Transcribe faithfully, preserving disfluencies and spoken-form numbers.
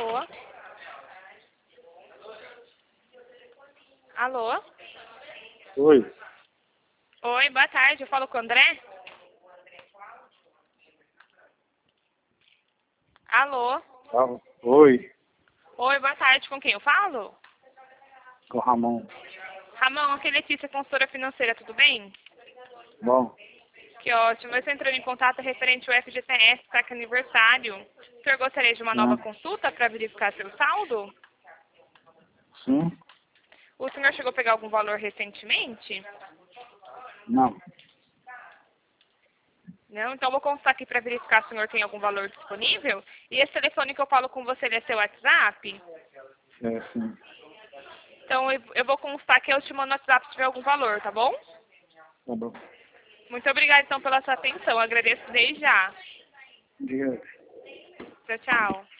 Alô? Alô? Oi. Oi, boa tarde. Eu falo com o André? Alô? Ah, oi. Oi, boa tarde. Com quem eu falo? Com o Ramon. Ramon, aqui é Letícia, consultora financeira, tudo bem? Bom, Que ótimo. Eu estou entrando em contato referente ao F G T S, está com aniversário. O senhor gostaria de uma nova né? consulta para verificar seu saldo? Sim? O senhor chegou a pegar algum valor recentemente? Não. Não? Então, eu vou consultar aqui para verificar se o senhor tem algum valor disponível. E esse telefone que eu falo com você, ele é seu WhatsApp? É, sim. Então, eu eu vou constar que eu te mando no WhatsApp se tiver algum valor, tá bom? Tá bom. Muito obrigada, então, pela sua atenção. Eu agradeço desde já. Diga. Tchau, tchau.